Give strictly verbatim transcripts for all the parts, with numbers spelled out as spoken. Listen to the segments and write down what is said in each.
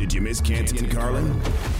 Did you miss Canty and Carlin?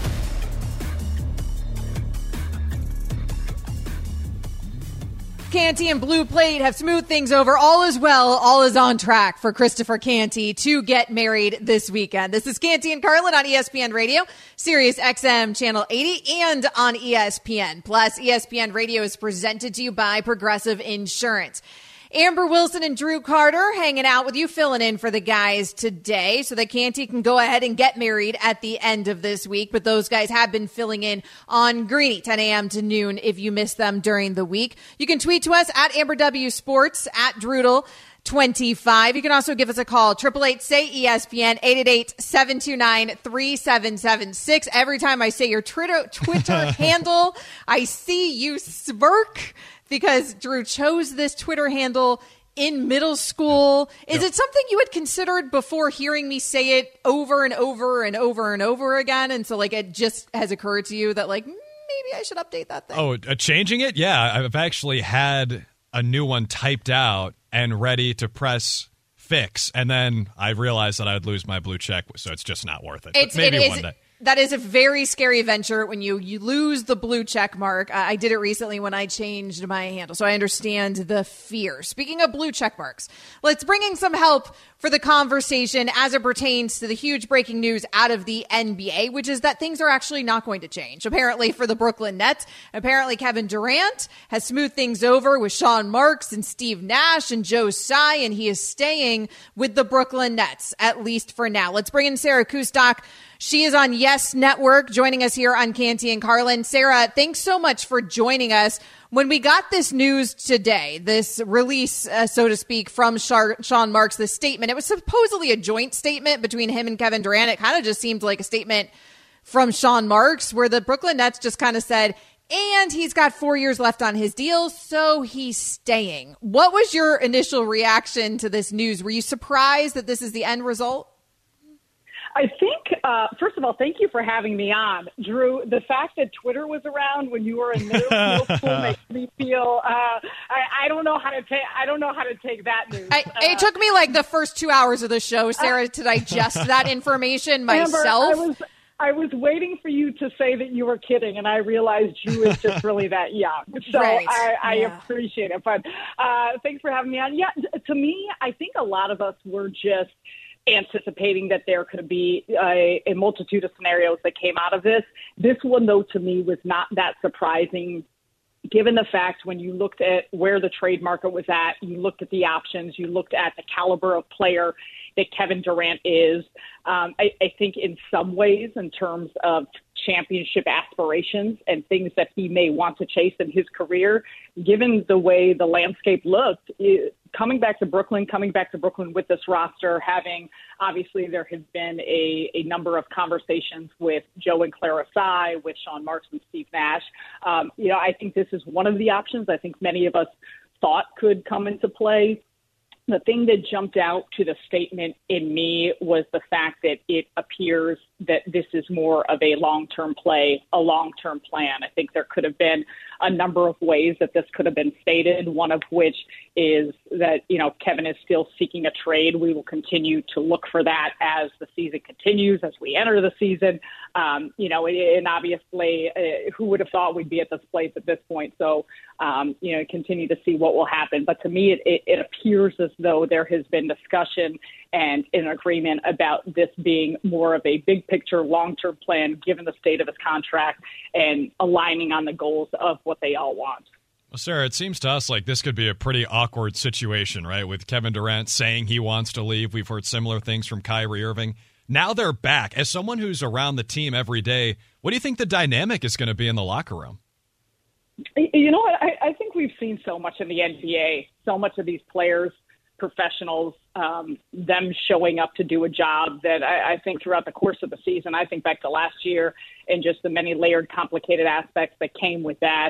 Canty and Blue Plate have smoothed things over. All is well. All is on track for Christopher Canty to get married this weekend. This is Canty and Carlin on E S P N Radio, Sirius X M Channel eighty, and on E S P N. Plus, E S P N Radio is presented to you by Progressive Insurance. Amber Wilson and Drew Carter hanging out with you, filling in for the guys today so that Canty can go ahead and get married at the end of this week. But those guys have been filling in on Greeny, ten a.m. to noon if you miss them during the week. You can tweet to us at Amber W Sports, at Drudel twenty-five. You can also give us a call, eight eight eight, S A Y, E S P N, eight eight eight, seven two nine, three seven seven six. Every time I say your Twitter, Twitter handle, I see you smirk, because Drew chose this Twitter handle in middle school. Is yep. it something you had considered before hearing me say it over and over and over and over again? And so, like, it just has occurred to you that, like, maybe I should update that thing? Oh, uh, changing it? Yeah, I've actually had a new one typed out and ready to press fix. And then I realized that I would lose my blue check, so it's just not worth it. It's, but maybe it one is, day. That is a very scary venture when you, you lose the blue check mark. Uh, I did it recently when I changed my handle, so I understand the fear. Speaking of blue check marks, let's bring in some help for the conversation as it pertains to the huge breaking news out of the N B A, which is that things are actually not going to change. Apparently for the Brooklyn Nets, apparently Kevin Durant has smoothed things over with Sean Marks and Steve Nash and Joe Tsai, and he is staying with the Brooklyn Nets, at least for now. Let's bring in Sarah Kustok. She is on Yes Network, joining us here on Canty and Carlin. Sarah, thanks so much for joining us. When we got this news today, this release, uh, so to speak, from Char- Sean Marks, this statement, it was supposedly a joint statement between him and Kevin Durant. It kind of just seemed like a statement from Sean Marks where the Brooklyn Nets just kind of said, and he's got four years left on his deal, so he's staying. What was your initial reaction to this news? Were you surprised that this is the end result? I think, uh, first of all, thank you for having me on. Drew, the fact that Twitter was around when you were in middle, middle school makes me feel, uh, I, I don't know how to take, I don't know how to take that news. I, uh, it took me like the first two hours of the show, Sarah, uh, to digest that information myself. Amber, I was, I was waiting for you to say that you were kidding, and I realized Drew is just really that young. So right. I, I yeah. appreciate it. But uh, thanks for having me on. Yeah, to me, I think a lot of us were just anticipating that there could be a, a multitude of scenarios that came out of this. This one, though, to me was not that surprising, given the fact when you looked at where the trade market was at, you looked at the options, you looked at the caliber of player that Kevin Durant is. Um, I, I think in some ways, in terms of championship aspirations and things that he may want to chase in his career, given the way the landscape looked, it, coming back to Brooklyn, coming back to Brooklyn with this roster, having, obviously there has been a, a number of conversations with Joe and Clara Tsai, with Sean Marks and Steve Nash. Um, you know, I think this is one of the options I think many of us thought could come into play. The thing that jumped out to the statement in me was the fact that it appears that this is more of a long-term play, a long-term plan. I think there could have been a number of ways that this could have been stated, one of which is that, you know, Kevin is still seeking a trade. We will continue to look for that as the season continues, as we enter the season. Um, you know, and obviously, uh, who would have thought we'd be at this place at this point? So, um, you know, continue to see what will happen. But to me, it, it, it appears as though there has been discussion and an agreement about this being more of a big picture, long-term plan, given the state of his contract and aligning on the goals of what they all want. Well, Sarah, it seems to us like this could be a pretty awkward situation, right? With Kevin Durant saying he wants to leave. We've heard similar things from Kyrie Irving. Now they're back. As someone who's around the team every day, what do you think the dynamic is going to be in the locker room? You know what? I, I think we've seen so much in the N B A, so much of these players, professionals, um, them showing up to do a job that I, I think throughout the course of the season, I think back to last year and just the many layered, complicated aspects that came with that.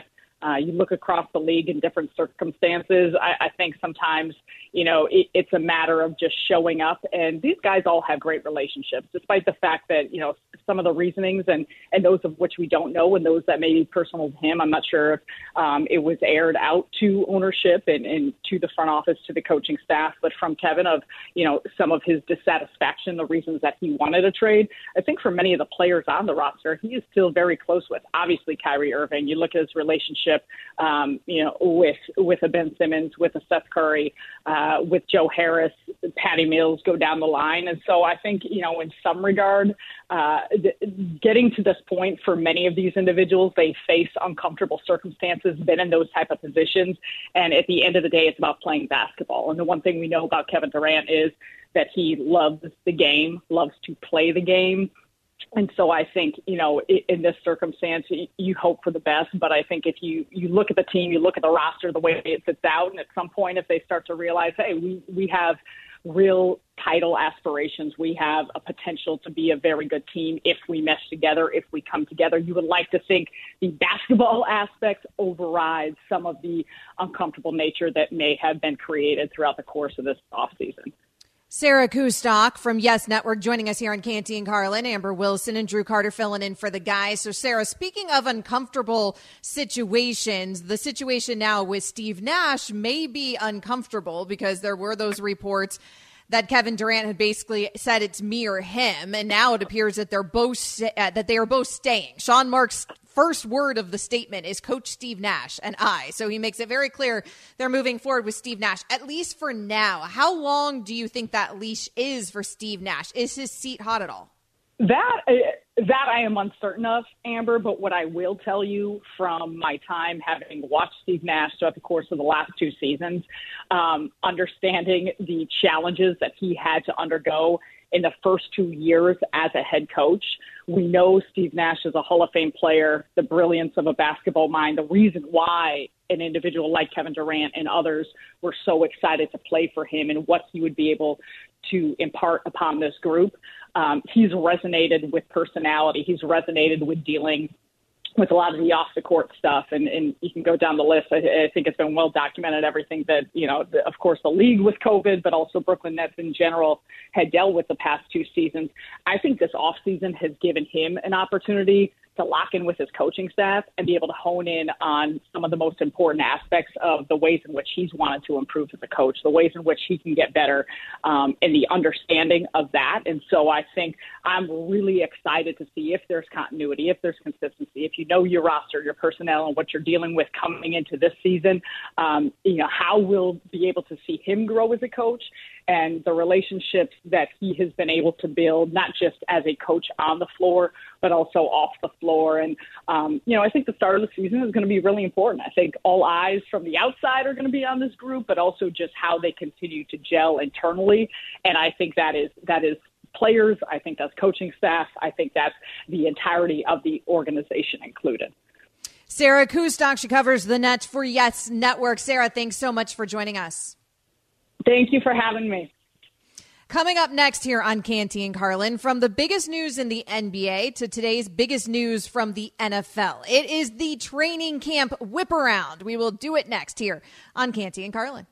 Uh, you look across the league in different circumstances. I, I think sometimes, you know, it, it's a matter of just showing up. And these guys all have great relationships, despite the fact that, you know, some of the reasonings and, and those of which we don't know and those that may be personal to him. I'm not sure if um, it was aired out to ownership and, and to the front office, to the coaching staff, but from Kevin of, you know, some of his dissatisfaction, the reasons that he wanted a trade. I think for many of the players on the roster, he is still very close with. Obviously, Kyrie Irving, you look at his relationship, um, you know, with with a Ben Simmons, with a Seth Curry, uh, with Joe Harris, Patty Mills, go down the line. And so I think, you know, in some regard, uh, th- getting to this point for many of these individuals, they face uncomfortable circumstances, been in those type of positions. And at the end of the day, it's about playing basketball. And the one thing we know about Kevin Durant is that he loves the game, loves to play the game. And so I think, you know, in this circumstance, you hope for the best. But I think if you, you look at the team, you look at the roster, the way it sits out, and at some point, if they start to realize, hey, we, we have real title aspirations, we have a potential to be a very good team if we mesh together, if we come together, you would like to think the basketball aspects override some of the uncomfortable nature that may have been created throughout the course of this offseason. Sarah Kustok from Yes Network joining us here on Canty and Carlin, Amber Wilson and Drew Carter filling in for the guys. So, Sarah, speaking of uncomfortable situations, the situation now with Steve Nash may be uncomfortable because there were those reports that Kevin Durant had basically said it's me or him, and now it appears that they're both uh, that they are both staying. Sean Marks' first word of the statement is Coach Steve Nash and I. So he makes it very clear they're moving forward with Steve Nash, at least for now. How long do you think that leash is for Steve Nash? Is his seat hot at all? That that I am uncertain of, Amber, but what I will tell you from my time having watched Steve Nash throughout the course of the last two seasons, um, understanding the challenges that he had to undergo in the first two years as a head coach. We know Steve Nash is a Hall of Fame player, the brilliance of a basketball mind, the reason why an individual like Kevin Durant and others were so excited to play for him and what he would be able to impart upon this group. Um, he's resonated with personality. He's resonated with dealing with a lot of the off-the-court stuff, and, and you can go down the list. I, I think it's been well documented, everything that, you know, the, of course, the league with COVID, but also Brooklyn Nets in general had dealt with the past two seasons. I think this offseason has given him an opportunity to lock in with his coaching staff and be able to hone in on some of the most important aspects of the ways in which he's wanted to improve as a coach, the ways in which he can get better, um, and the understanding of that. And so I think I'm really excited to see if there's continuity, if there's consistency, if you know your roster, your personnel, and what you're dealing with coming into this season, um, you know, how we'll be able to see him grow as a coach and the relationships that he has been able to build, not just as a coach on the floor, but also off the floor. And, um, you know, I think the start of the season is going to be really important. I think all eyes from the outside are going to be on this group, but also just how they continue to gel internally. And I think that is that is players. I think that's coaching staff. I think that's the entirety of the organization included. Sarah Kustok, she covers the Nets for Yes Network. Sarah, thanks so much for joining us. Thank you for having me. Coming up next here on Canty and Carlin, from the biggest news in the N B A to today's biggest news from the N F L. It is the training camp whip around. We will do it next here on Canty and Carlin.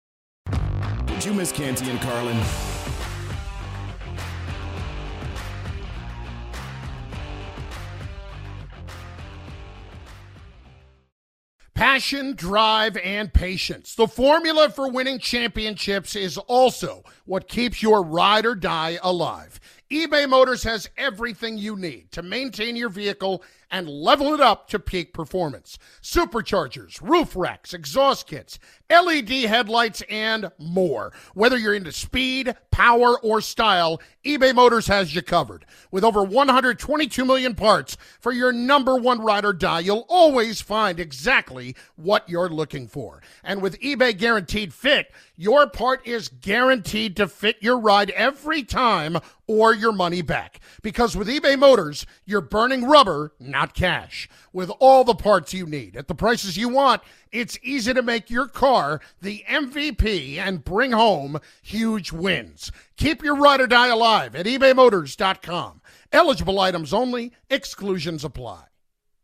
Did you miss Canty and Carlin? Passion, drive, and patience. The formula for winning championships is also what keeps your ride or die alive. eBay Motors has everything you need to maintain your vehicle and level it up to peak performance. Superchargers, roof racks, exhaust kits, L E D headlights, and more. Whether you're into speed, power, or style, eBay Motors has you covered. With over one hundred twenty-two million parts for your number one ride or die, you'll always find exactly what you're looking for. And with eBay Guaranteed Fit, your part is guaranteed to fit your ride every time or your money back. Because with eBay Motors, you're burning rubber, not cash. With all the parts you need at the prices you want, it's easy to make your car the M V P and bring home huge wins. Keep your ride or die alive at ebay motors dot com. Eligible items only. Exclusions apply.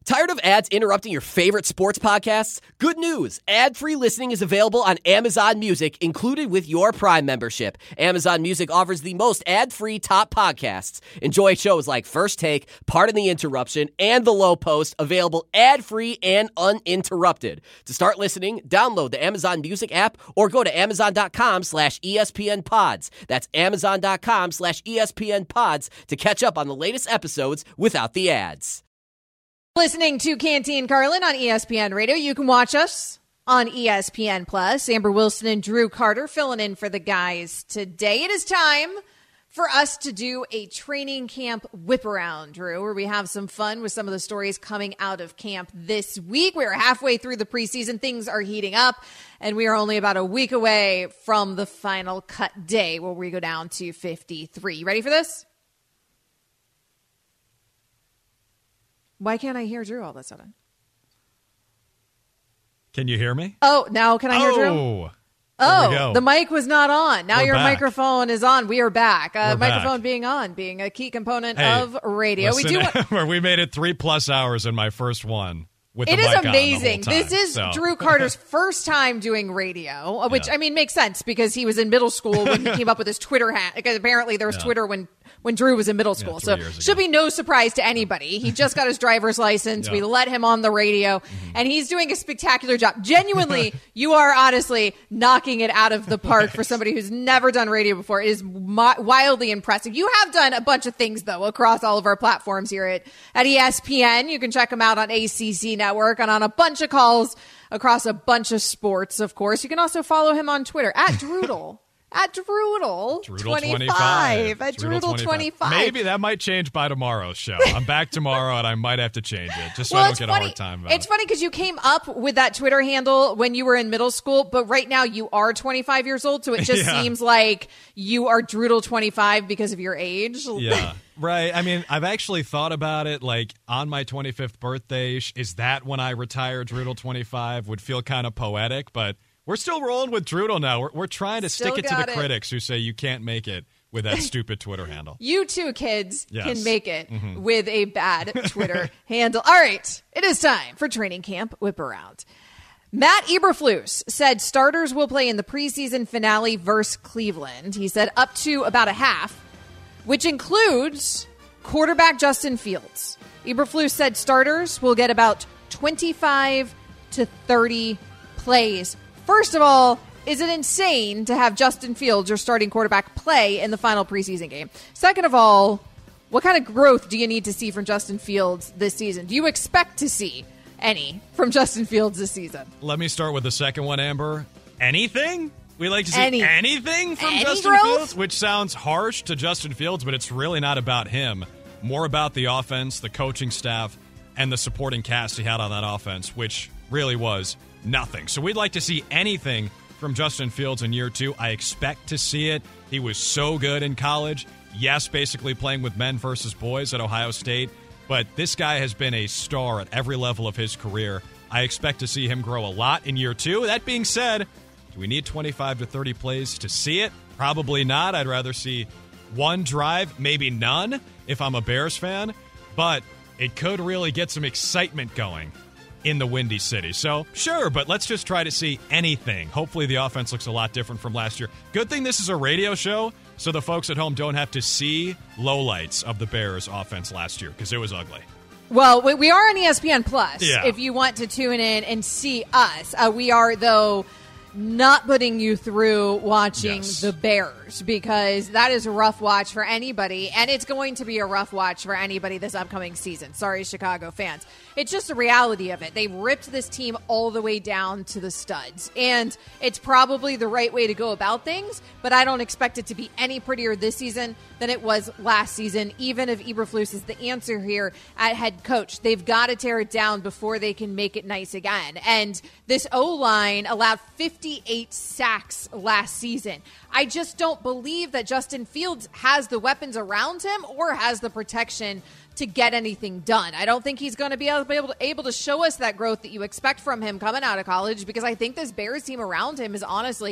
Tired of ads interrupting your favorite sports podcasts? Good news! Ad-free listening is available on Amazon Music, included with your Prime membership. Amazon Music offers the most ad-free top podcasts. Enjoy shows like First Take, Pardon the Interruption, and The Low Post, available ad-free and uninterrupted. To start listening, download the Amazon Music app or go to amazon.com slash ESPN pods. That's amazon.com slash ESPN pods to catch up on the latest episodes without the ads. Listening to Canty and Carlin on E S P N Radio. You can watch us on E S P N Plus. Amber Wilson and Drew Carter filling in for the guys today. It is time for us to do a training camp whip around, Drew, where we have some fun with some of the stories coming out of camp this week. We are halfway through the preseason. Things are heating up, and we are only about a week away from the final cut day where we go down to fifty-three. You ready for this? Why can't I hear Drew all of a sudden? Can you hear me? Oh, now can I hear oh, Drew? Oh, the mic was not on. Now We're your back. microphone is on. We are back. Uh, We're microphone back. being on, being a key component Hey, of radio. Listen, we do. Want- where we made it three plus hours in my first one. With It the is mic on the amazing. whole time, This is so. Drew Carter's first time doing radio, uh, which, Yeah. I mean, makes sense because he was in middle school when he came up with his Twitter hat. Because apparently there was Yeah. Twitter when, when Drew was in middle school. three so years ago. should be no surprise to anybody. He just got his driver's license. Yeah. We let him on the radio, and he's doing a spectacular job. Genuinely, you are honestly knocking it out of the park for somebody who's never done radio before. It is mi- wildly impressive. You have done a bunch of things, though, across all of our platforms here at, at E S P N. You can check them out on A C C Network and on a bunch of calls across a bunch of sports, of course. You can also follow him on Twitter at Droodle. At Droodle, Droodle twenty-five. twenty-five. At Droodle Droodle twenty-five. Maybe that might change by tomorrow's show. I'm back tomorrow, and I might have to change it just so Well, I don't it's get funny. a hard time about It's it. funny because you came up with that Twitter handle when you were in middle school, but right now you are twenty-five years old, so it just Yeah. seems like you are Droodle twenty-five because of your age. Yeah, right. I mean, I've actually thought about it. Like, on my twenty-fifth birthday, sh- is that when I retire Droodle twenty-five? Would feel kind of poetic, but we're still rolling with Droodle now. We're, we're trying to Still stick it to got the it. critics who say you can't make it with that stupid Twitter handle. You two kids Yes. can make it Mhm. with a bad Twitter handle. All right, it is time for training camp whip around. Matt Eberflus said starters will play in the preseason finale versus Cleveland. He said up to about a half, which includes quarterback Justin Fields. Eberflus said starters will get about twenty-five to thirty plays. First of all, is it insane to have Justin Fields, your starting quarterback, play in the final preseason game? Second of all, what kind of growth do you need to see from Justin Fields this season? Do you expect to see any from Justin Fields this season? Let me start with the second one, Amber. Anything? We like to see Any. anything from Any Justin growth? Fields, which sounds harsh to Justin Fields, but it's really not about him. More about the offense, the coaching staff, and the supporting cast he had on that offense, which really was nothing. So we'd like to see anything from Justin Fields in year two. I expect to see it. He was so good in college. Yes, basically playing with men versus boys at Ohio State, but this guy has been a star at every level of his career. I expect to see him grow a lot in year two. That being said, do we need twenty-five to thirty plays to see it? Probably not. I'd rather see one drive, maybe none, if I'm a Bears fan, but it could really get some excitement going in the Windy City. So, sure, but let's just try to see anything. Hopefully the offense looks a lot different from last year. Good thing this is a radio show, so the folks at home don't have to see lowlights of the Bears' offense last year, because it was ugly. Well, we, we are on E S P N Plus. Yeah. If you want to tune in and see us, uh, we are, though, not putting you through watching Yes. the Bears, because that is a rough watch for anybody, and it's going to be a rough watch for anybody this upcoming season. Sorry, Chicago fans. It's just the reality of it. They ripped this team all the way down to the studs, and it's probably the right way to go about things, but I don't expect it to be any prettier this season than it was last season, even if Eberflus is the answer here at head coach. They've got to tear it down before they can make it nice again. And this O-line allowed fifty-eight sacks last season. I just don't believe that Justin Fields has the weapons around him or has the protection to get anything done. I don't think he's going to be able, be able, to, able to show us that growth that you expect from him coming out of college, because I think this Bears team around him is honestly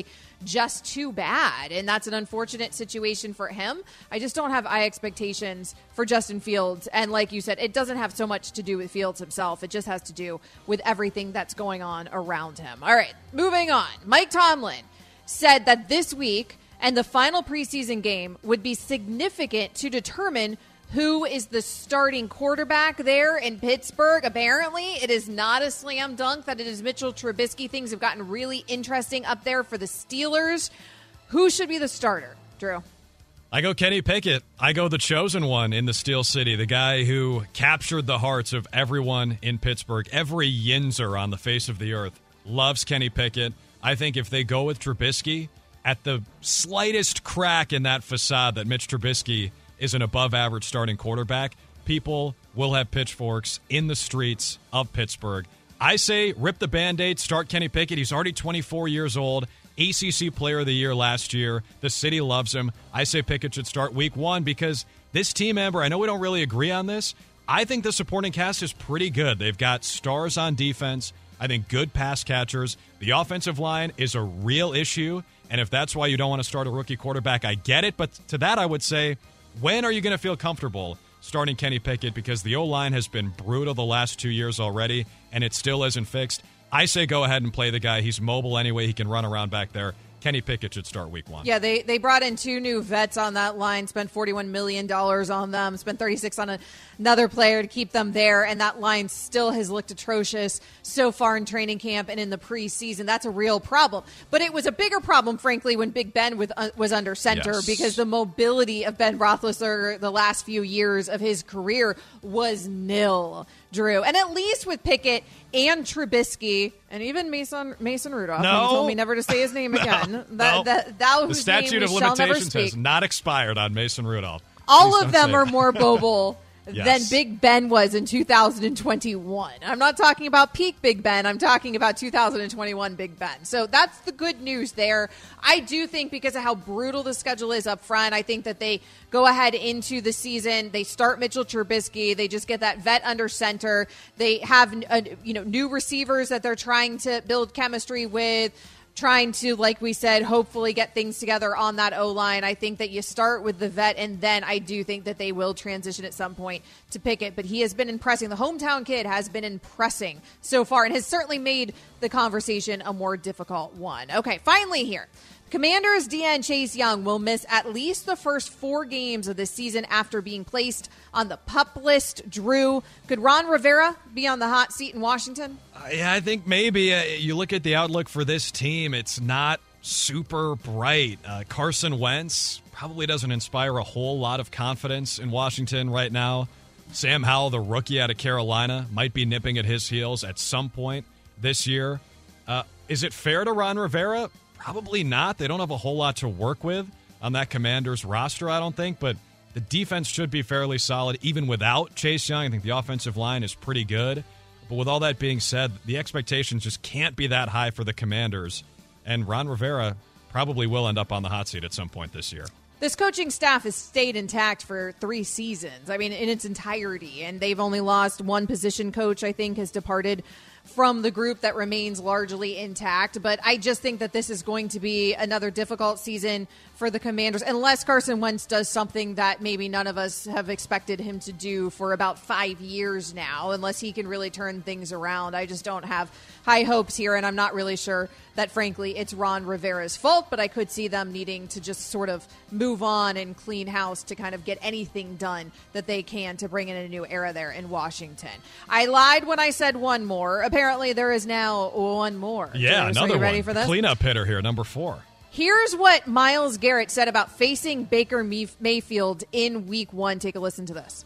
just too bad. And that's an unfortunate situation for him. I just don't have high expectations for Justin Fields. And like you said, it doesn't have so much to do with Fields himself. It just has to do with everything that's going on around him. All right, moving on. Mike Tomlin said that this week and the final preseason game would be significant to determine who is the starting quarterback there in Pittsburgh. Apparently, it is not a slam dunk that it is Mitchell Trubisky. Things have gotten really interesting up there for the Steelers. Who should be the starter, Drew? I go Kenny Pickett. I go the chosen one in the Steel City, the guy who captured the hearts of everyone in Pittsburgh. Every Yinzer on the face of the earth loves Kenny Pickett. I think if they go with Trubisky, at the slightest crack in that facade that Mitch Trubisky is an above-average starting quarterback, people will have pitchforks in the streets of Pittsburgh. I say rip the Band-Aid, start Kenny Pickett. He's already twenty-four years old, A C C Player of the Year last year. The city loves him. I say Pickett should start week one because this team, Amber, I know we don't really agree on this. I think the supporting cast is pretty good. They've got stars on defense. I think good pass catchers. The offensive line is a real issue, and if that's why you don't want to start a rookie quarterback, I get it. But to that, I would say, when are you going to feel comfortable starting Kenny Pickett? Because the O-line has been brutal the last two years already, and it still isn't fixed. I say go ahead and play the guy. He's mobile anyway. He can run around back there. Kenny Pickett should start week one. Yeah, they, they brought in two new vets on that line, spent forty-one million dollars on them, spent thirty-six on a, another player to keep them there, and that line still has looked atrocious so far in training camp and in the preseason. That's a real problem. But it was a bigger problem, frankly, when Big Ben with, uh, was under center yes. because the mobility of Ben Roethlisberger the last few years of his career was nil, Drew. And at least with Pickett and Trubisky and even Mason Mason Rudolph, no. he told me never to say his name again. no. That, no. that, that the statute of limitations has not expired on Mason Rudolph. All Please of them are that. more mobile yes. than Big Ben was in two thousand twenty-one. I'm not talking about peak Big Ben. I'm talking about two thousand twenty-one Big Ben. So that's the good news there. I do think because of how brutal the schedule is up front, I think that they go ahead into the season. They start Mitchell Trubisky. They just get that vet under center. They have uh, you know new receivers that they're trying to build chemistry with. Trying to, like we said, hopefully get things together on that O-line. I think that you start with the vet, and then I do think that they will transition at some point to Pickett. But he has been impressing. The hometown kid has been impressing so far and has certainly made the conversation a more difficult one. Okay, finally here. Commanders D N Chase Young will miss at least the first four games of the season after being placed on the PUP list. Drew, could Ron Rivera be on the hot seat in Washington? Uh, yeah, I think maybe. Uh, you look at the outlook for this team, it's not super bright. Uh, Carson Wentz probably doesn't inspire a whole lot of confidence in Washington right now. Sam Howell, the rookie out of Carolina, might be nipping at his heels at some point this year. Uh, is it fair to Ron Rivera? Probably not. They don't have a whole lot to work with on that Commanders roster, I don't think, but the defense should be fairly solid even without Chase Young. I think the offensive line is pretty good. But with all that being said, the expectations just can't be that high for the Commanders, and Ron Rivera probably will end up on the hot seat at some point this year. This coaching staff has stayed intact for three seasons, I mean, in its entirety, and they've only lost one position coach, I think, has departed from the group that remains largely intact. But I just think that this is going to be another difficult season for the Commanders, unless Carson Wentz does something that maybe none of us have expected him to do for about five years now, unless he can really turn things around. I just don't have high hopes here, and I'm not really sure that, frankly, it's Ron Rivera's fault, but I could see them needing to just sort of move on and clean house to kind of get anything done that they can to bring in a new era there in Washington. I lied when I said one more. Apparently, there is now one more. Yeah, James, another are you ready one. for this? Cleanup hitter here, number four. Here's what Myles Garrett said about facing Baker Mayfield in week one. Take a listen to this.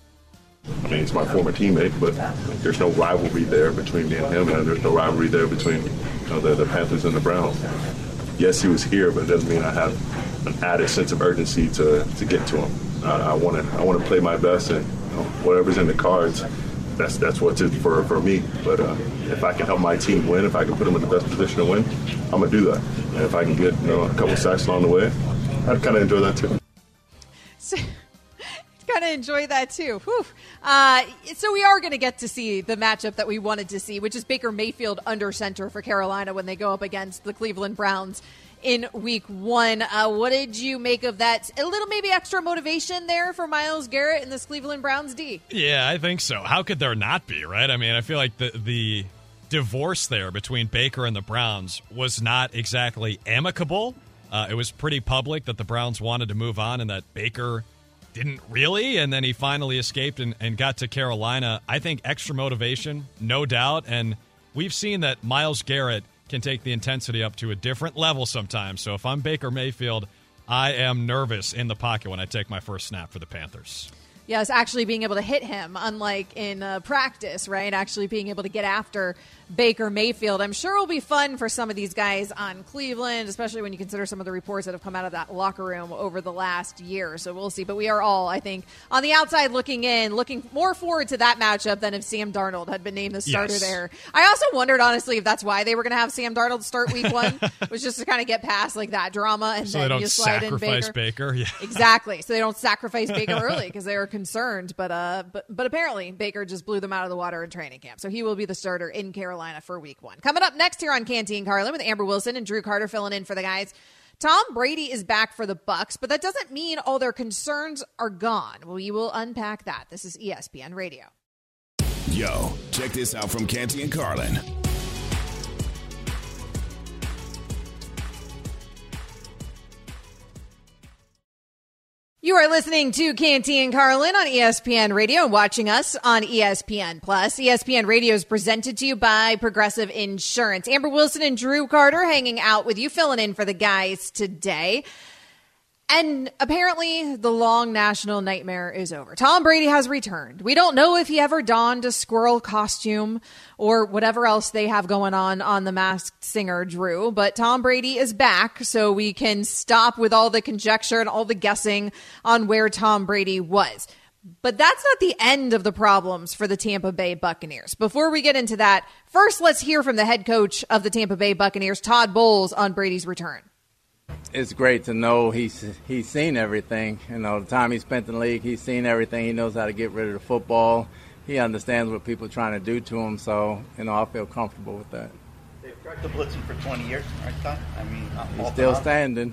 I mean, he's my former teammate, but there's no rivalry there between me and him, and there's no rivalry there between you know, the, the Panthers and the Browns. Yes, he was here, but it doesn't mean I have an added sense of urgency to, to get to him. Uh, I want to I want to play my best, and you know, whatever's in the cards, that's that's what's it for for me. But uh, if I can help my team win, if I can put them in the best position to win, I'm gonna do that. And if I can get you know a couple sacks along the way, I'd kind of enjoy that too. So- Kind of enjoy that too. Whew. Uh, so we are going to get to see the matchup that we wanted to see, which is Baker Mayfield under center for Carolina when they go up against the Cleveland Browns in week one. Uh, what did you make of that? A little maybe extra motivation there for Myles Garrett and this Cleveland Browns D. Yeah, I think so. How could there not be, right? I mean, I feel like the the divorce there between Baker and the Browns was not exactly amicable. Uh, it was pretty public that the Browns wanted to move on and that Baker didn't really, and then he finally escaped and, and got to Carolina. I think extra motivation, no doubt, and we've seen that Myles Garrett can take the intensity up to a different level sometimes. So if I'm Baker Mayfield, I am nervous in the pocket when I take my first snap for the Panthers. Yes, actually being able to hit him, unlike in uh, practice, right? Actually being able to get after Baker Mayfield. I'm sure it'll be fun for some of these guys on Cleveland, especially when you consider some of the reports that have come out of that locker room over the last year. So we'll see. But we are all, I think, on the outside looking in, looking more forward to that matchup than if Sam Darnold had been named the starter yes. there. I also wondered, honestly, if that's why they were going to have Sam Darnold start week one, was just to kind of get past like that drama and so then they don't you slide sacrifice in Baker. Baker. Yeah. Exactly. So they don't sacrifice Baker early because they were concerned. But uh, but but apparently Baker just blew them out of the water in training camp. So he will be the starter in Carolina for week one. Coming up next here on Canty and Carlin with Amber Wilson and Drew Carter filling in for the guys. Tom Brady is back for the Bucs, but that doesn't mean all their concerns are gone. We will unpack that. This is E S P N Radio. Yo, check this out from Canty and Carlin. You are listening to Canty and Carlin on E S P N Radio and watching us on E S P N Plus. E S P N Radio is presented to you by Progressive Insurance. Amber Wilson and Drew Carter hanging out with you, filling in for the guys today. And apparently the long national nightmare is over. Tom Brady has returned. We don't know if he ever donned a squirrel costume or whatever else they have going on on The Masked Singer, Drew. But Tom Brady is back, so we can stop with all the conjecture and all the guessing on where Tom Brady was. But that's not the end of the problems for the Tampa Bay Buccaneers. Before we get into that, first let's hear from the head coach of the Tampa Bay Buccaneers, Todd Bowles, on Brady's return. It's great to know he's he's seen everything. You know, the time he spent in the league, he's seen everything. He knows how to get rid of the football. He understands what people are trying to do to him. So, you know, I feel comfortable with that. They've tried to blitz him for twenty years, right, Todd? I mean, he's still standing.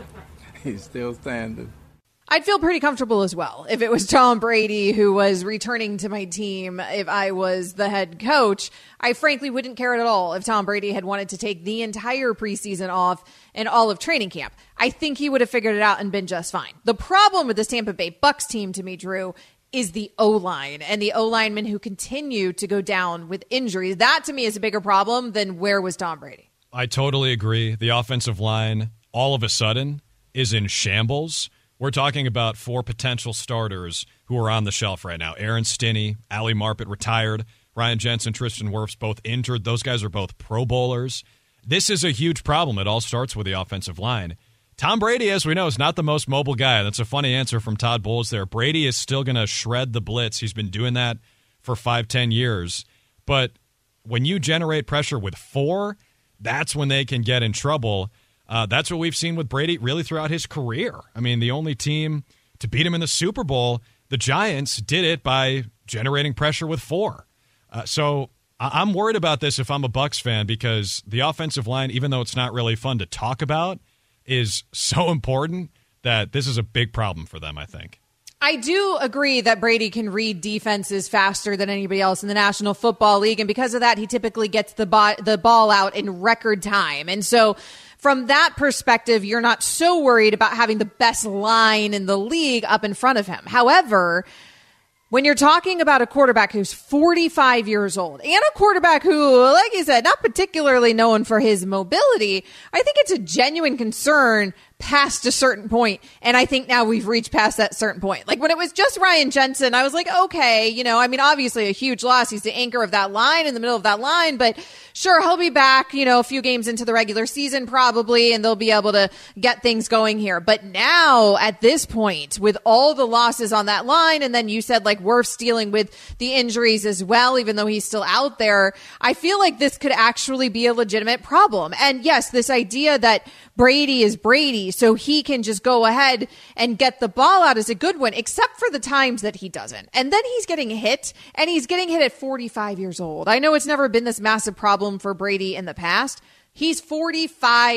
He's still standing. I'd feel pretty comfortable as well if it was Tom Brady who was returning to my team. If I was the head coach, I frankly wouldn't care at all if Tom Brady had wanted to take the entire preseason off and all of training camp. I think he would have figured it out and been just fine. The problem with this Tampa Bay Bucs team, to me, Drew, is the O-line and the O-linemen who continue to go down with injuries. That, to me, is a bigger problem than where was Tom Brady. I totally agree. The offensive line, all of a sudden, is in shambles. We're talking about four potential starters who are on the shelf right now. Aaron Stinney, Ali Marpet retired, Ryan Jensen, Tristan Wirfs both injured. Those guys are both Pro Bowlers. This is a huge problem. It all starts with the offensive line. Tom Brady, as we know, is not the most mobile guy. That's a funny answer from Todd Bowles there. Brady is still going to shred the blitz. He's been doing that for five, ten years. But when you generate pressure with four, that's when they can get in trouble. Uh, that's what we've seen with Brady really throughout his career. I mean, the only team to beat him in the Super Bowl, the Giants, did it by generating pressure with four. Uh, so I- I'm worried about this if I'm a Bucs fan because the offensive line, even though it's not really fun to talk about, is so important that this is a big problem for them, I think. I do agree that Brady can read defenses faster than anybody else in the National Football League, and because of that, he typically gets the, bo- the ball out in record time. And so from that perspective, you're not so worried about having the best line in the league up in front of him. However, when you're talking about a quarterback who's forty-five years old and a quarterback who, like you said, not particularly known for his mobility, I think it's a genuine concern past a certain point. And I think now we've reached past that certain point. Like when it was just Ryan Jensen, I was like, okay, you know, I mean, obviously a huge loss. He's the anchor of that line in the middle of that line, but sure, he'll be back, you know, a few games into the regular season probably, and they'll be able to get things going here. But now at this point, with all the losses on that line, and then you said like Wirfs dealing with the injuries as well, even though he's still out there, I feel like this could actually be a legitimate problem. And yes, this idea that Brady is Brady, so he can just go ahead and get the ball out is a good one, except for the times that he doesn't. And then he's getting hit, and he's getting hit at forty-five years old. I know it's never been this massive problem for Brady in the past. He's forty-five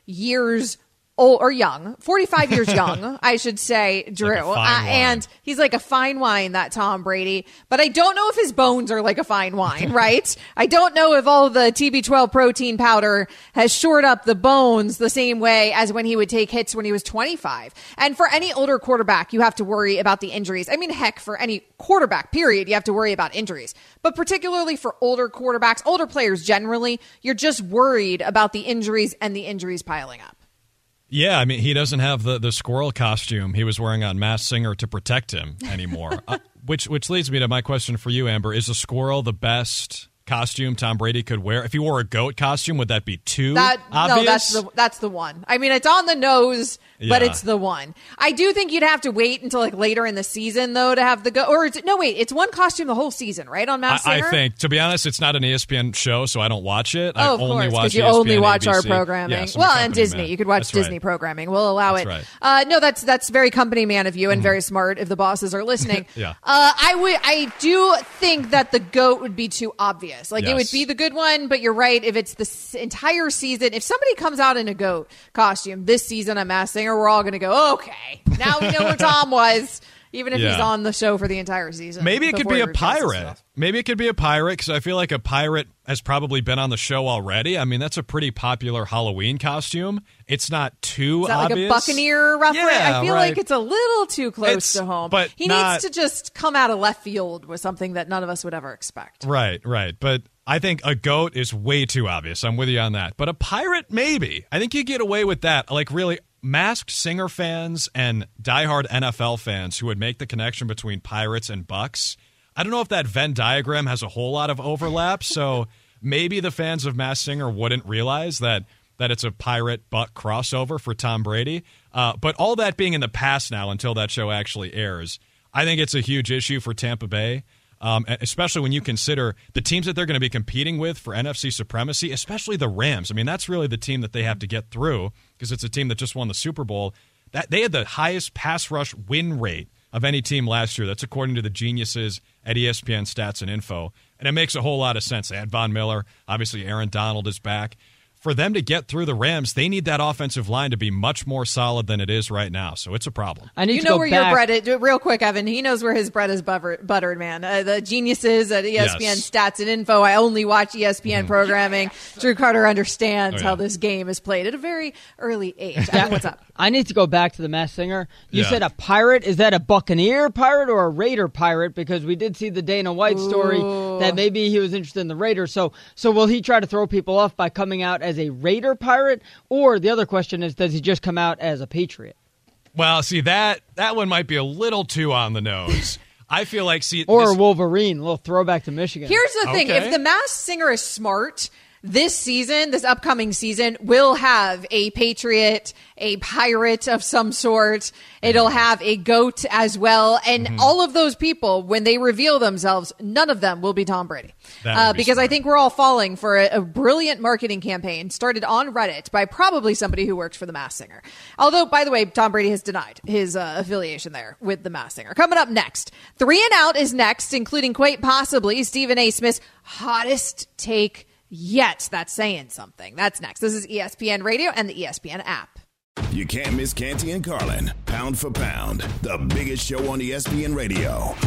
years old or young, forty-five years young, I should say, Drew. Like uh, and he's like a fine wine, that Tom Brady. But I don't know if his bones are like a fine wine, right? I don't know if all the T B twelve protein powder has shored up the bones the same way as when he would take hits when he was twenty-five. And for any older quarterback, you have to worry about the injuries. I mean, heck, for any quarterback, period, you have to worry about injuries. But particularly for older quarterbacks, older players generally, you're just worried about the injuries and the injuries piling up. Yeah, I mean, he doesn't have the, the squirrel costume he was wearing on Masked Singer to protect him anymore. uh, which which leads me to my question for you, Amber. Is a squirrel the best costume Tom Brady could wear? If he wore a goat costume, would that be too that, obvious? No, that's the, that's the one. I mean, it's on the nose, but Yeah. it's the one. I do think you'd have to wait until like later in the season, though, to have the goat. Or it's, no, wait, it's one costume the whole season, right, on Masked I, Singer? I think, to be honest, it's not an E S P N show, so I don't watch it. I Oh, of only course, watch because you E S P N, only watch A B our C. programming. Yes, I'm a well, and company Disney. man. You could watch That's Disney right. programming. We'll allow That's it. right. Uh, no, that's that's very company man of you and very smart if the bosses are listening. Yeah. Uh, I would. I do think that the GOAT would be too obvious. Like, it would Yes. be the good one, but you're right. If it's the s- entire season, if somebody comes out in a GOAT costume this season on Masked Singer, we're all going to go, okay, now we know where Tom was, even if Yeah. he's on the show for the entire season. Maybe it could before be he a retires his pirate. stuff. Maybe it could be a pirate because I feel like a pirate has probably been on the show already. I mean, that's a pretty popular Halloween costume. It's not too Is that obvious. like a buccaneer reference? Yeah, I feel right. like it's a little too close It's- to home. but he not- needs to just come out of left field with something that none of us would ever expect. Right, right. But I think a goat is way too obvious. I'm with you on that. But a pirate, maybe. I think you get away with that. Like, really, Masked Singer fans and diehard N F L fans who would make the connection between pirates and Bucks. I don't know if that Venn diagram has a whole lot of overlap. So maybe the fans of Masked Singer wouldn't realize that that it's a pirate Buck crossover for Tom Brady. Uh, but all that being in the past now until that show actually airs, I think it's a huge issue for Tampa Bay. Um, especially when you consider the teams that they're going to be competing with for N F C supremacy, especially the Rams. I mean, that's really the team that they have to get through because it's a team that just won the Super Bowl. That they had the highest pass rush win rate of any team last year. That's according to the geniuses at E S P N Stats and Info. And it makes a whole lot of sense. They had Von Miller. Obviously, Aaron Donald is back. For them to get through the Rams, they need that offensive line to be much more solid than it is right now. So it's a problem. I need You to know go where back. your bread is, real quick, Evan. He knows where his bread is buttered, buttered man. Uh, the geniuses at E S P N Yes. Stats and Info. I only watch E S P N programming. Drew Carter understands Oh, yeah. how this game is played at a very early age. Evan, what's up? I need to go back to the Masked Singer. You Yeah. said a pirate. Is that a Buccaneer pirate or a Raider pirate? Because we did see the Dana White story that maybe he was interested in the Raiders. So, so will he try to throw people off by coming out as a Raider pirate? Or the other question is, does he just come out as a Patriot? Well, see, that that one might be a little too on the nose. I feel like, see, Or this- a Wolverine, a little throwback to Michigan. Here's the thing. Okay. If the Masked Singer is smart, this season, this upcoming season, will have a Patriot, a pirate of some sort. It'll have a goat as well. And Mm-hmm. all of those people, when they reveal themselves, none of them will be Tom Brady. That would Uh, be because I smart. think we're all falling for a, a brilliant marketing campaign started on Reddit by probably somebody who works for the Masked Singer. Although, by the way, Tom Brady has denied his uh, affiliation there with the Masked Singer. Coming up next, Three and Out is next, including quite possibly Stephen A. Smith's hottest take yet. That's saying something. That's next. This is E S P N Radio and the E S P N app. You can't miss Canty and Carlin. Pound for pound, the biggest show on E S P N Radio.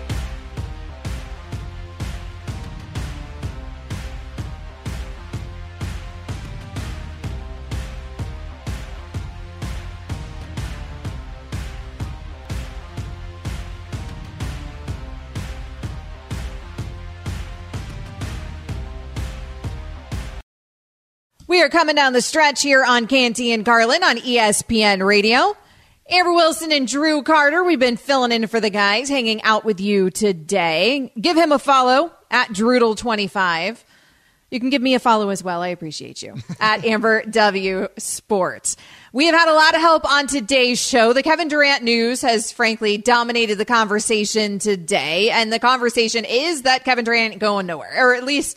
We are coming down the stretch here on Canty and Carlin on E S P N Radio. Amber Wilson and Drew Carter, we've been filling in for the guys, hanging out with you today. Give him a follow at Droodle twenty-five. You can give me a follow as well. I appreciate you. At Amber W Sports. We have had a lot of help on today's show. The Kevin Durant news has frankly dominated the conversation today. And the conversation is that Kevin Durant ain't going nowhere, or at least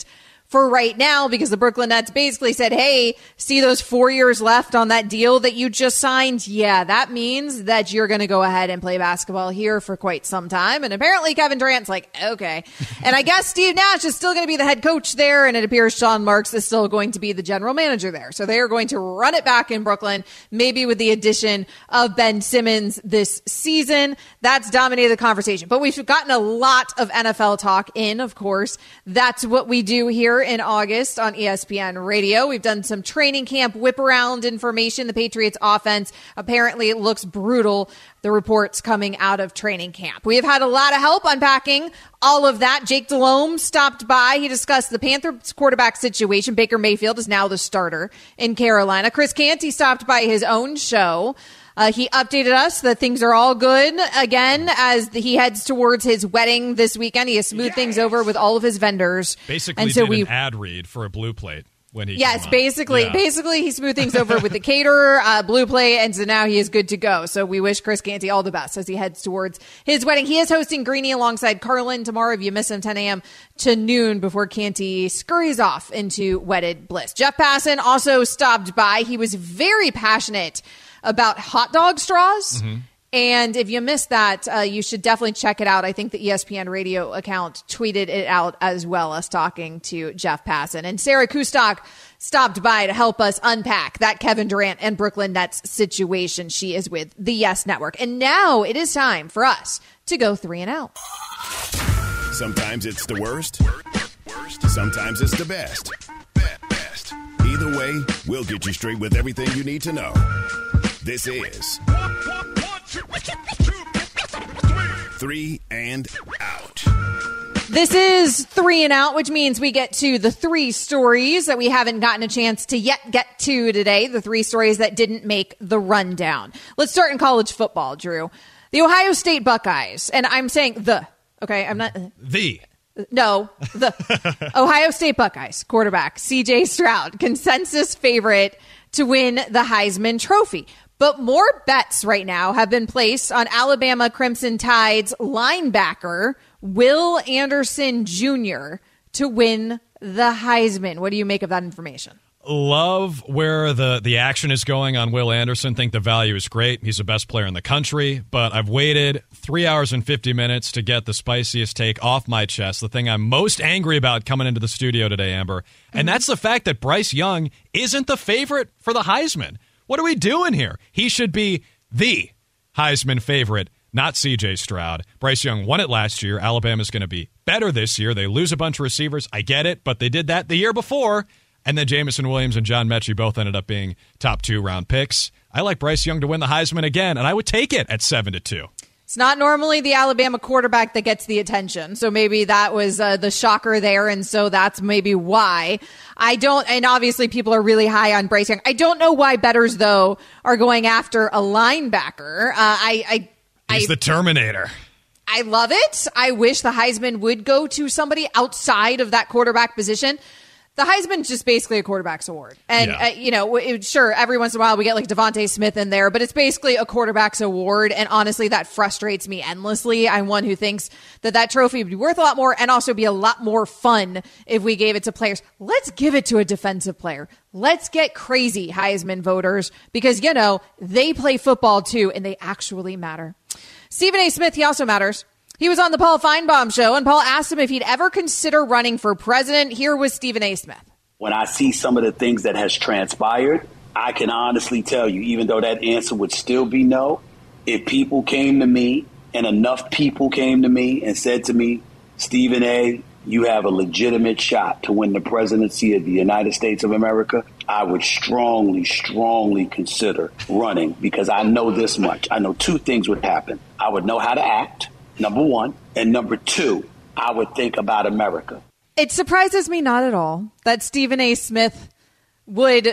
for right now, because the Brooklyn Nets basically said, hey, see those four years left on that deal that you just signed? Yeah, that means that you're going to go ahead and play basketball here for quite some time. And apparently Kevin Durant's like, okay. And I guess Steve Nash is still going to be the head coach there, and it appears Sean Marks is still going to be the general manager there. So they are going to run it back in Brooklyn, maybe with the addition of Ben Simmons this season. That's dominated the conversation. But we've gotten a lot of N F L talk in, of course. That's what we do here in August on E S P N Radio. We've done some training camp whip around information. The Patriots offense apparently looks brutal. The reports coming out of training camp. We have had a lot of help unpacking all of that. Jake Delhomme stopped by. He discussed the Panthers quarterback situation. Baker Mayfield is now the starter in Carolina. Chris Canty stopped by his own show. Uh, he updated us that things are all good again as the, he heads towards his wedding this weekend. He has smoothed yes. things over with all of his vendors. Basically and so did we, an ad read for a Blue Plate when he Yes, came basically. Yeah. Basically, he smoothed things over with the caterer, uh, Blue Plate, and so now he is good to go. So we wish Chris Canty all the best as he heads towards his wedding. He is hosting Greeny alongside Carlin tomorrow. If you miss him, ten a.m. to noon before Canty scurries off into wedded bliss. Jeff Passan also stopped by. He was very passionate about hot dog straws. Mm-hmm. And if you missed that, uh, you should definitely check it out. I think the E S P N radio account tweeted it out as well, us talking to Jeff Passan. And Sarah Kustok stopped by to help us unpack that Kevin Durant and Brooklyn Nets situation. She is with the Yes Network. And now it is time for us to go three and out. Sometimes it's the worst. Sometimes it's the best. Either way, we'll get you straight with everything you need to know. This is Three and Out. This is Three and Out, which means we get to the three stories that we haven't gotten a chance to yet get to today, the three stories that didn't make the rundown. Let's start in college football, Drew. The Ohio State Buckeyes, and I'm saying the, okay, I'm not... The. No, the Ohio State Buckeyes quarterback, C J Stroud, consensus favorite to win the Heisman Trophy. But more bets right now have been placed on Alabama Crimson Tide's linebacker, Will Anderson Junior, to win the Heisman. What do you make of that information? Love where the, the action is going on Will Anderson. Think the value is great. He's the best player in the country. But I've waited three hours and fifty minutes to get the spiciest take off my chest, the thing I'm most angry about coming into the studio today, Amber. And mm-hmm. that's the fact that Bryce Young isn't the favorite for the Heisman. What are we doing here? He should be the Heisman favorite, not C J Stroud. Bryce Young won it last year. Alabama's going to be better this year. They lose a bunch of receivers. I get it, but they did that the year before. And then Jameson Williams and John Mechie both ended up being top two round picks. I like Bryce Young to win the Heisman again, and I would take it at seven to two. It's not normally the Alabama quarterback that gets the attention. So maybe that was uh, the shocker there. And so that's maybe why. I don't, and obviously people are really high on Bryce Young. I don't know why bettors, though, are going after a linebacker. Uh, I, I, He's I, the Terminator. I love it. I wish the Heisman would go to somebody outside of that quarterback position. The Heisman's just basically a quarterback's award. And, yeah. uh, you know, it, sure, every once in a while we get like Devontae Smith in there, but it's basically a quarterback's award. And honestly, that frustrates me endlessly. I'm one who thinks that that trophy would be worth a lot more and also be a lot more fun if we gave it to players. Let's give it to a defensive player. Let's get crazy, Heisman voters, because, you know, they play football too, and they actually matter. Stephen A. Smith, he also matters. He was on the Paul Feinbaum show, and Paul asked him if he'd ever consider running for president. Here was Stephen A. Smith. When I see some of the things that has transpired, I can honestly tell you, even though that answer would still be no, if people came to me and enough people came to me and said to me, Stephen A., you have a legitimate shot to win the presidency of the United States of America, I would strongly, strongly consider running, because I know this much. I know two things would happen. I would know how to act. Number one. And number two, I would think about America. It surprises me not at all that Stephen A. Smith would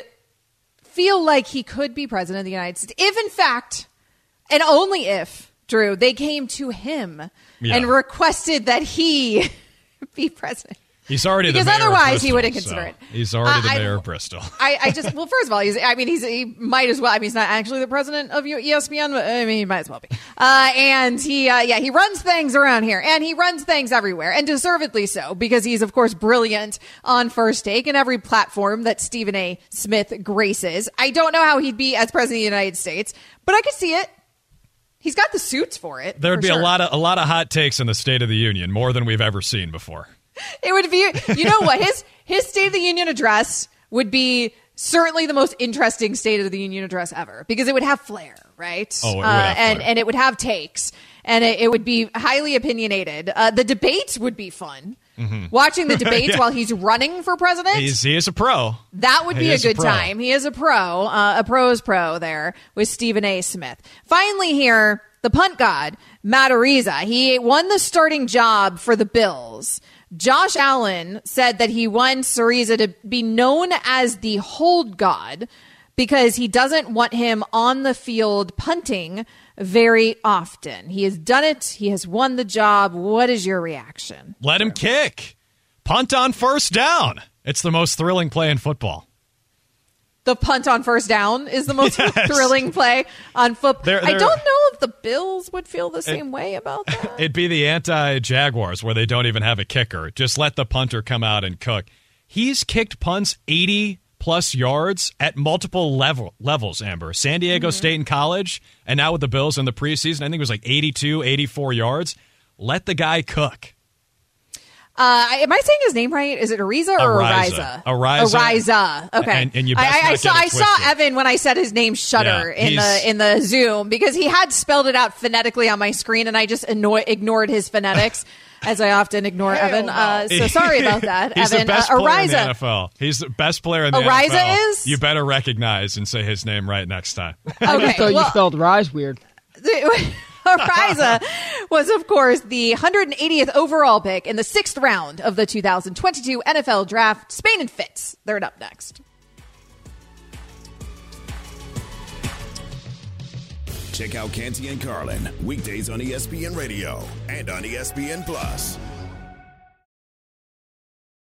feel like he could be president of the United States. If, in fact, and only if, Drew, they came to him yeah. and requested that he be president. He's already because the mayor otherwise of Bristol, he wouldn't consider so it. He's already the I, mayor of Bristol. I, I just well, first of all, he's. I mean, he's he might as well. I mean, he's not actually the president of E S P N, but I mean, he might as well be. Uh, and he, uh, yeah, he runs things around here, and he runs things everywhere, and deservedly so, because he's of course brilliant on First Take and every platform that Stephen A. Smith graces. I don't know how he'd be as president of the United States, but I could see it. He's got the suits for it. There'd for be sure. a lot of a lot of hot takes in the State of the Union, more than we've ever seen before. It would be, you know what, his his State of the Union address would be certainly the most interesting State of the Union address ever, because it would have flair, right? Oh, it would uh, have and flair. and it would have takes, and it, it would be highly opinionated. Uh, the debates would be fun. Mm-hmm. Watching the debates Yeah. while he's running for president. He's, he is a pro. That would He be a is a good pro. time. He is a pro, uh, a pro's pro there with Stephen A. Smith. Finally here, the punt god, Matt Ariza. He won the starting job for the Bills. Josh Allen said that he wants Ariza to be known as the hold god because he doesn't want him on the field punting very often. He has done it. He has won the job. What is your reaction? Let him kick. Punt on first down. It's the most thrilling play in football. The punt on first down is the most Yes. thrilling play on football. They're- I they're- don't know if the Bills would feel the same way about that. It'd be the anti-Jaguars where they don't even have a kicker. Just let the punter come out and cook. He's kicked punts eighty plus yards at multiple level levels, Amber. San Diego Mm-hmm. State in college, and now with the Bills in the preseason, I think it was like eighty-two, eighty-four yards. Let the guy cook. Uh, am I saying his name right? Is it Ariza or Ariza. Ariza? Ariza. Ariza. Okay. And- and you best I, I, not I saw get it I saw twisted. Evan when I said his name shudder Yeah, in he's- the in the Zoom because he had spelled it out phonetically on my screen and I just anno- ignored his phonetics as I often ignore Evan. Uh, so sorry about that, He's Evan. the best uh, player in the Ariza. N F L. He's the best player in the Ariza N F L. is? You better recognize and say his name right next time. I Okay, just thought well- you spelled rise weird. Ariza was, of course, the one hundred eightieth overall pick in the sixth round of the two thousand twenty-two N F L Draft. Spain and Fitz, they're up next. Check out Canty and Carlin, weekdays on E S P N Radio and on E S P N Plus.